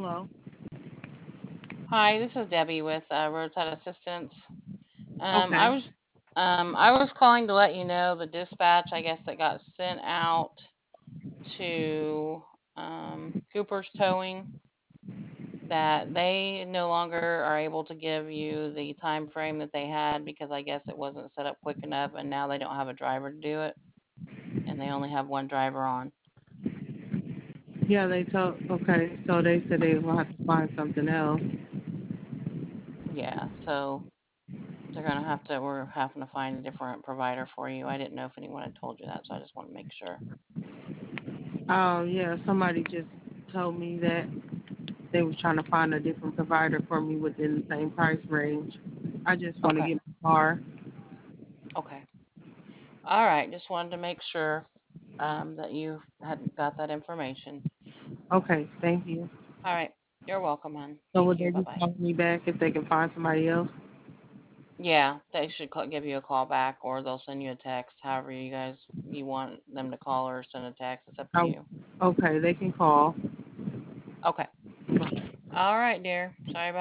Hello. Hi, this is Debbie with Roadside Assistance. I Okay. was I was calling to let you know the dispatch, I guess, that got sent out to Cooper's Towing, that they no longer are able to give you the time frame that they had because I guess it wasn't set up quick enough, and now they don't have a driver to do it, and they only have one driver on. Yeah, they told. Okay, so they said they will have to find something else. Yeah, so we're having to find a different provider for you. I didn't know if anyone had told you that, so I just want to make sure. Yeah, somebody just told me that they was trying to find a different provider for me within the same price range. I just want to Okay. get my car. Okay. All right. Just wanted to make sure that you had got that information. Okay, thank you. All right. You're welcome, hon. So would Thank they you. Bye be bye. calling me back if they can find somebody else? Yeah, they should give you a call back, or they'll send you a text. However, you want them to call or send a text. It's up to Oh, you. okay, they can call. Okay. All right, dear. Sorry about